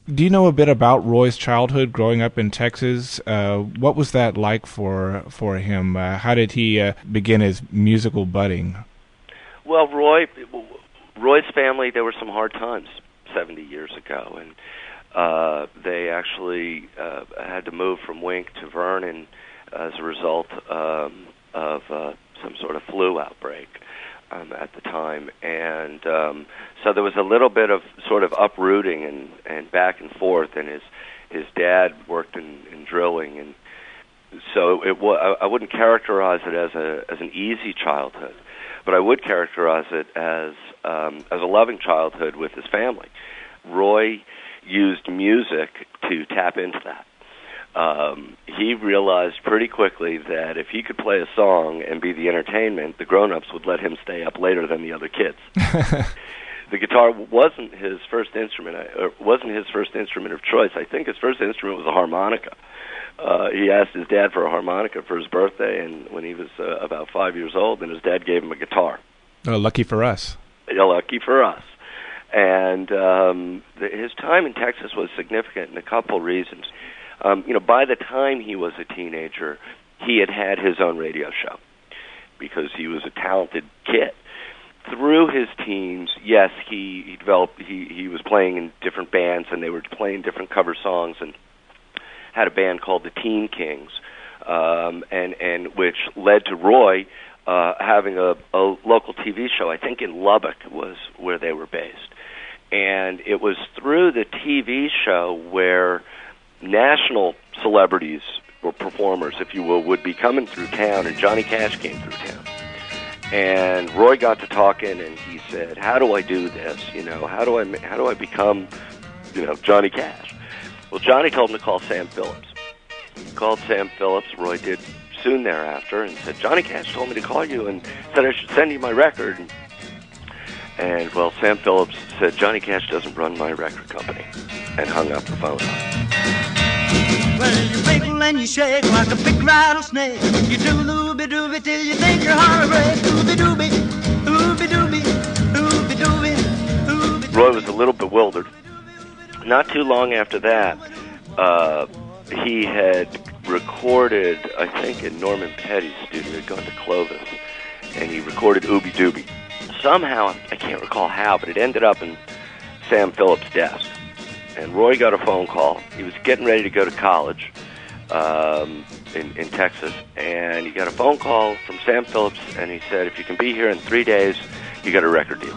Do you know a bit about Roy's childhood growing up in Texas? What was that like for him? How did he begin his musical budding? Well, Roy's family, there were some hard times 70 years ago, and they actually had to move from Wink to Vernon as a result of some sort of flu outbreak at the time. And so there was a little bit of sort of uprooting and back and forth, and his dad worked in drilling, and so I wouldn't characterize it as an easy childhood, but I would characterize it as a loving childhood with his family. Roy used music to tap into that. He realized pretty quickly that if he could play a song and be the entertainment, the grown-ups would let him stay up later than the other kids. The guitar wasn't his first instrument, of choice. I think his first instrument was a harmonica. He asked his dad for a harmonica for his birthday, and when he was about 5 years old, and his dad gave him a guitar. Oh, lucky for us. Lucky for us. And his time in Texas was significant in a couple reasons. By the time he was a teenager, he had his own radio show because he was a talented kid. Through his teens, yes, he developed. He was playing in different bands, and they were playing different cover songs, and had a band called the Teen Kings, and which led to Roy having a local TV show. I think in Lubbock was where they were based, and it was through the TV show where national celebrities or performers, if you will, would be coming through town, and Johnny Cash came through town. And Roy got to talking, and he said, "How do I do this? How do I become, Johnny Cash?" Well, Johnny told him to call Sam Phillips. He called Sam Phillips. Roy did soon thereafter, and said, "Johnny Cash told me to call you and said I should send you my record." And well, Sam Phillips said, "Johnny Cash doesn't run my record company," and hung up the phone. Well, you wiggle and you shake like a big rattlesnake. You do looby-dooby till you think your heart will break. Ooby-dooby, ooby-dooby, ooby-dooby, ooby-dooby. Roy was a little bewildered. Not too long after that, he had recorded, I think, in Norman Petty's studio. He'd gone to Clovis, and he recorded Ooby Dooby. Somehow, I can't recall how, but it ended up in Sam Phillips' desk. And Roy got a phone call. He was getting ready to go to college in Texas, and he got a phone call from Sam Phillips, and he said, "If you can be here in 3 days, you got a record deal."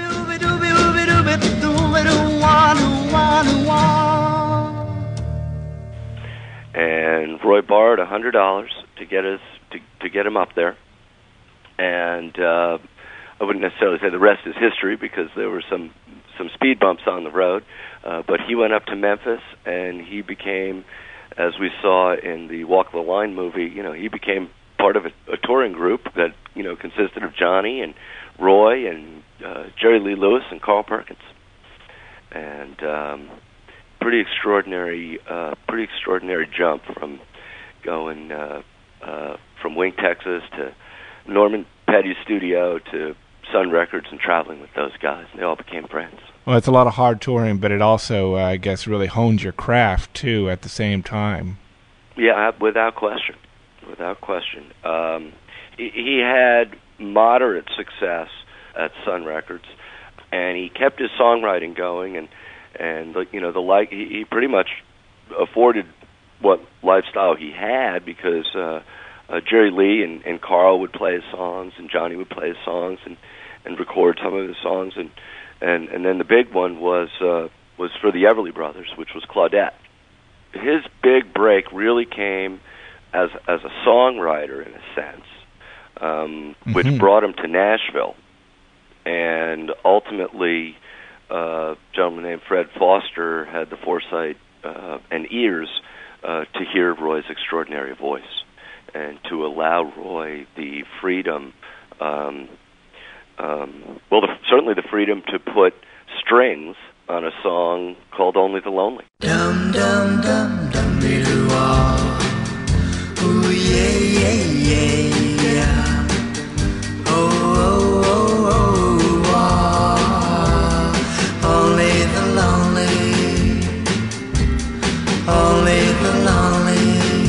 And Roy borrowed $100 to get him up there, and I wouldn't necessarily say the rest is history because there were some speed bumps on the road, but he went up to Memphis, and he became, as we saw in the Walk the Line movie, he became part of a touring group that consisted of Johnny and Roy and Jerry Lee Lewis and Carl Perkins, and pretty extraordinary jump from going from Wink, Texas to Norman Petty's studio to Sun Records and traveling with those guys. They all became friends. Well, it's a lot of hard touring, but it also, I guess, really honed your craft, too, at the same time. Yeah, without question. Without question. He had moderate success at Sun Records, and he kept his songwriting going, and he pretty much afforded what lifestyle he had because Jerry Lee and Carl would play his songs, and Johnny would play his songs, and record some of his songs, and then the big one was for the Everly Brothers, which was Claudette. His big break really came as a songwriter, in a sense, which brought him to Nashville, and ultimately, a gentleman named Fred Foster had the foresight and ears to hear Roy's extraordinary voice, and to allow Roy the freedom. Certainly the freedom to put strings on a song called "Only the Lonely." Dum dum dum dum doo ah, ooh yeah yeah yeah yeah, oh oh oh oh ah, only the lonely Only the lonely.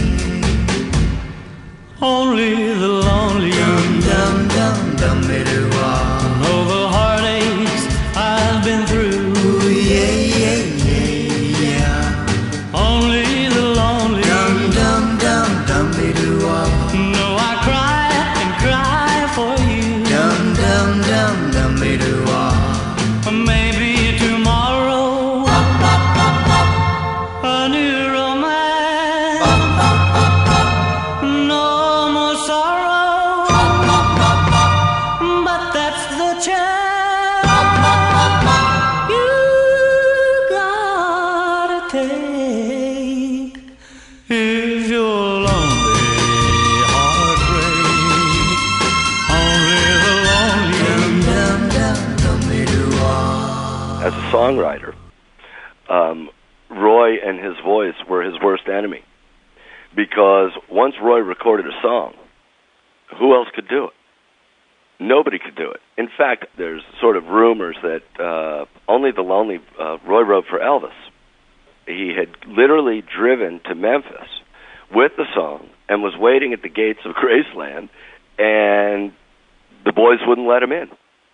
Only the lonely. Dum dum dum dum doo wah. Know the heartaches I've been through. Ooh, yeah yeah yeah yeah. Only the lonely. Dum dum dum dum doo wah. No, I cry and cry for you. Dum dum dum dum doo wah. Maybe tomorrow a new romance. No more sorrow, but that's the chance you gotta take if you're lonely, heartbreak. Only the lonely. Dum dum dum doo wah. As a songwriter, Roy and his voice were his worst enemy. Because once Roy recorded a song, who else could do it? Nobody could do it. In fact, there's sort of rumors that Only the Lonely Roy wrote for Elvis. He had literally driven to Memphis with the song and was waiting at the gates of Graceland, and the boys wouldn't let him in.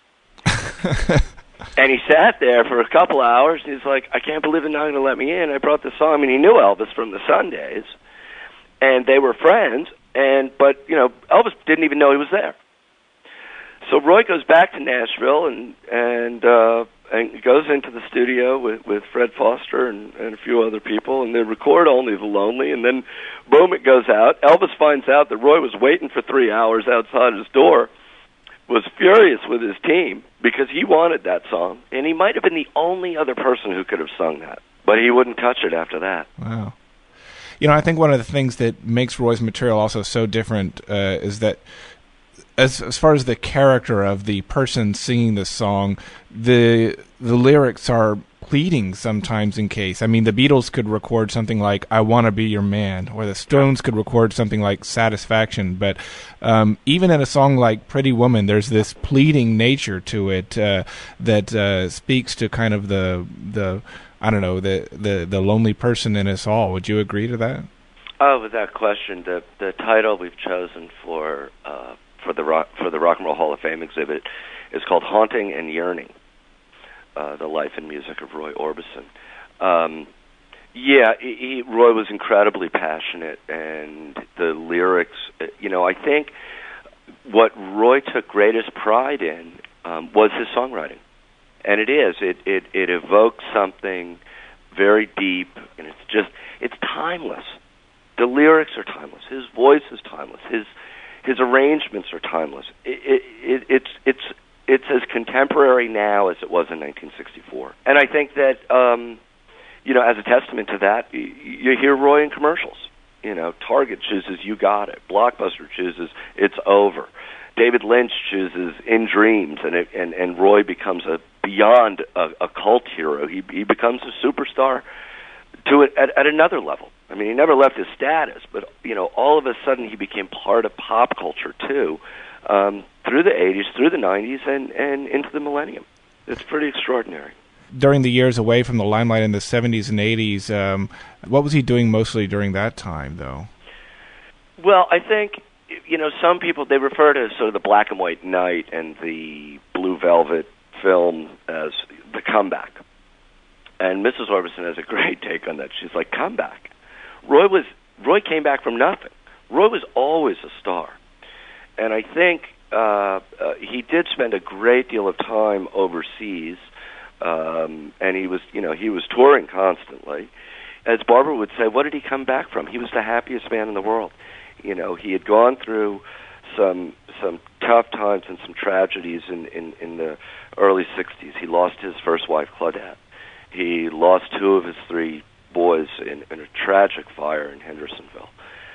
And he sat there for a couple hours, and he's like, I can't believe they're not going to let me in. I brought the song. I mean, he knew Elvis from the Sundays, and they were friends, but Elvis didn't even know he was there. So Roy goes back to Nashville and goes into the studio with Fred Foster and a few other people, and they record Only the Lonely, and then boom, it goes out. Elvis finds out that Roy was waiting for 3 hours outside his door, was furious with his team because he wanted that song, and he might have been the only other person who could have sung that, but he wouldn't touch it after that. Wow. I think one of the things that makes Roy's material also so different is that as far as the character of the person singing the song, the lyrics are pleading sometimes in case. I mean, the Beatles could record something like I Want to Be Your Man, or the Stones could record something like Satisfaction, but even in a song like Pretty Woman, there's this pleading nature to it that speaks to kind of the I don't know, the lonely person in us all. Would you agree to that? Oh, without question. The title we've chosen for the Rock and Roll Hall of Fame exhibit is called Haunting and Yearning, the life and music of Roy Orbison. Roy was incredibly passionate, and the lyrics, I think what Roy took greatest pride in was his songwriting. And it evokes something very deep, and it's timeless. The lyrics are timeless. His voice is timeless. His arrangements are timeless. It's as contemporary now as it was in 1964. And I think that, as a testament to that, you hear Roy in commercials. Target chooses You Got It. Blockbuster chooses It's Over. David Lynch chooses In Dreams, and Roy becomes beyond a cult hero. He becomes a superstar at another level. I mean, he never left his status, but all of a sudden he became part of pop culture too, through the 80s, through the 90s, and into the millennium. It's pretty extraordinary. During the years away from the limelight in the 70s and 80s, what was he doing mostly during that time, though? Well, I think, some people, they refer to sort of the black and white night and the Blue Velvet film as the comeback. And Mrs. Orbison has a great take on that. She's like, comeback? Roy came back from nothing. Roy was always a star. And I think he did spend a great deal of time overseas, and he was touring constantly. As Barbara would say, what did he come back from? He was the happiest man in the world. He had gone through some tough times and some tragedies in the early 60s. He lost his first wife, Claudette. He lost 2 of his 3 boys in a tragic fire in Hendersonville.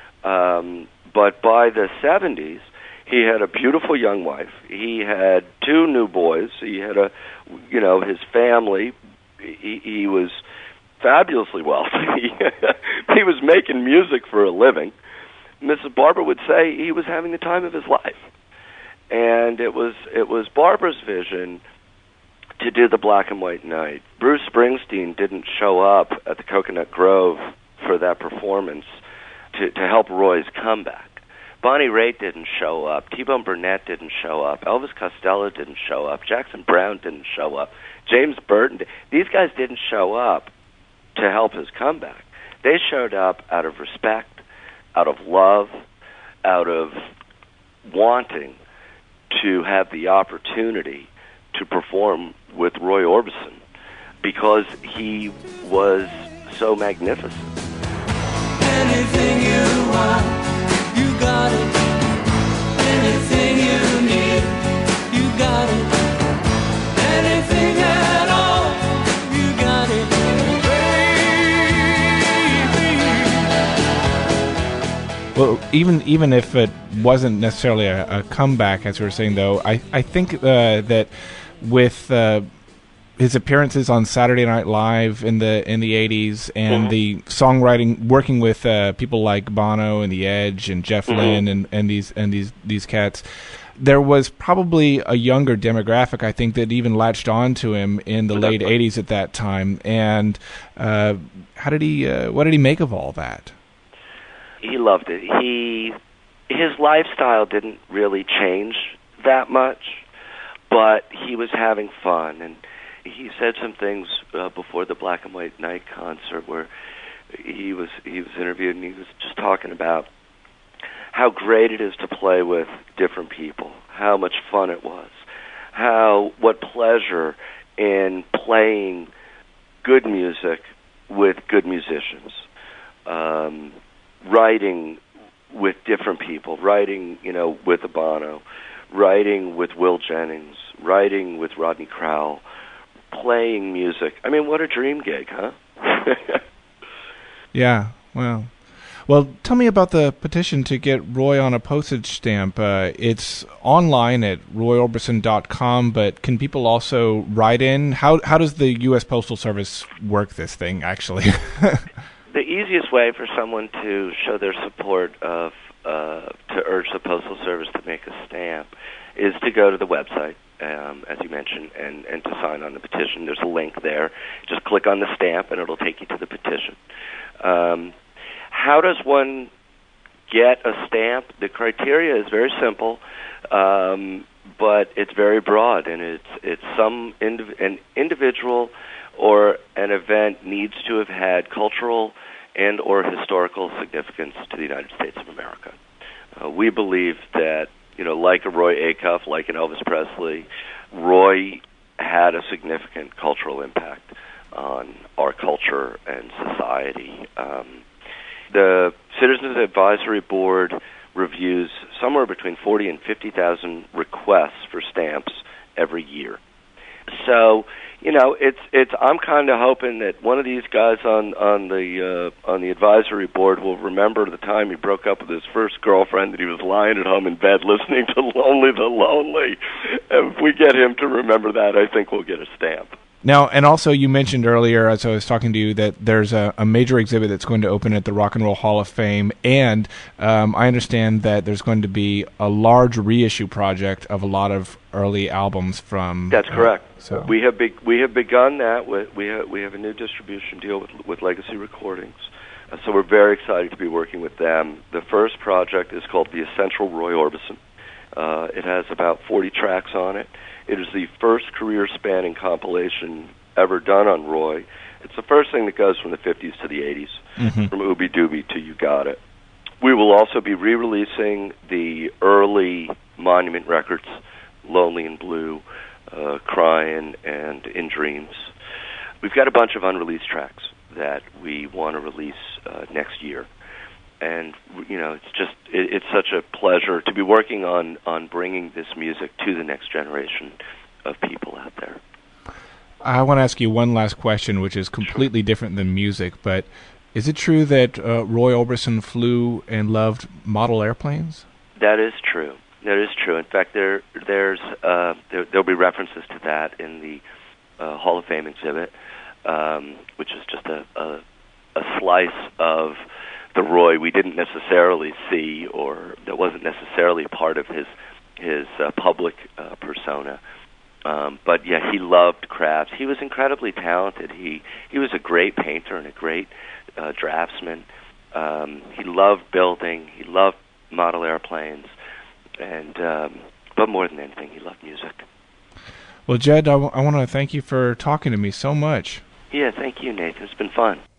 But by the 70s, he had a beautiful young wife. He had 2 new boys. He had his family. He was fabulously wealthy. He was making music for a living. Mrs. Barber would say he was having the time of his life. And it was Barbara's vision to do the black and white night. Bruce Springsteen didn't show up at the Coconut Grove for for that performance to help Roy's comeback. Bonnie Raitt didn't show up. T-Bone Burnett didn't show up. Elvis Costello didn't show up. Jackson Browne didn't show up. James Burton. These guys didn't show up to help his comeback. They showed up out of respect, out of love, out of wanting to have the opportunity to perform with Roy Orbison because he was so magnificent. Anything you want, you got it. Anything you need, you got it. Anything at all, you got it. Baby. Well, even if it wasn't necessarily a comeback, as we were saying, though, I think that with his appearances on Saturday Night Live in the 80s and the songwriting, working with people like Bono and The Edge and Jeff Lynne and these cats, there was probably a younger demographic, I think, that even latched on to him in the late 80s at that time. And what did he make of all that? He loved it. His lifestyle didn't really change that much, but he was having fun. And he said some things before the Black and White Night concert where he was interviewed, and he was just talking about how great it is to play with different people, how much fun it was, what pleasure in playing good music with good musicians, writing with different people, writing, with Bono, writing with Will Jennings, writing with Rodney Crowell, playing music. I mean, what a dream gig, huh? Yeah, well, tell me about the petition to get Roy on a postage stamp. It's online at royorbison.com, but can people also write in? How does the U.S. Postal Service work this thing, actually? The easiest way for someone to show their support to urge the Postal Service to make a stamp is to go to the website, as you mentioned, and to sign on the petition. There's a link there. Just click on the stamp, and it'll take you to the petition. How does one get a stamp? The criteria is very simple, but it's very broad, and it's an individual or an event needs to have had cultural and or historical significance to the United States of America. We believe that, like a Roy Acuff, like an Elvis Presley, Roy had a significant cultural impact on our culture and society. The Citizens Advisory Board reviews somewhere between 40 and 50,000 requests for stamps every year. So, I'm kind of hoping that one of these guys on the advisory board will remember the time he broke up with his first girlfriend, that he was lying at home in bed listening to Lonely the Lonely. And if we get him to remember that, I think we'll get a stamp. Now, and also you mentioned earlier, as I was talking to you, that there's a major exhibit that's going to open at the Rock and Roll Hall of Fame, and I understand that there's going to be a large reissue project of a lot of early albums from... That's correct. So we have begun that. We have a new distribution deal with Legacy Recordings, so we're very excited to be working with them. The first project is called The Essential Roy Orbison. It has about 40 tracks on it. It is the first career-spanning compilation ever done on Roy. It's the first thing that goes from the 50s to the 80s, from Ooby Dooby to You Got It. We will also be re-releasing the early Monument records, Lonely and Blue, Crying, and In Dreams. We've got a bunch of unreleased tracks that we want to release next year. And, it's such a pleasure to be working on bringing this music to the next generation of people out there. I want to ask you one last question, which is completely different than music, but is it true that Roy Orbison flew and loved model airplanes? That is true. That is true. In fact, there'll be references to that in the Hall of Fame exhibit, which is just a slice of the Roy we didn't necessarily see, or that wasn't necessarily part of his public persona. But yeah, he loved crafts. He was incredibly talented. He was a great painter and a great draftsman. He loved building. He loved model airplanes, and but more than anything, he loved music. Well, Jed, I want to thank you for talking to me so much. Yeah, thank you, Nathan. It's been fun.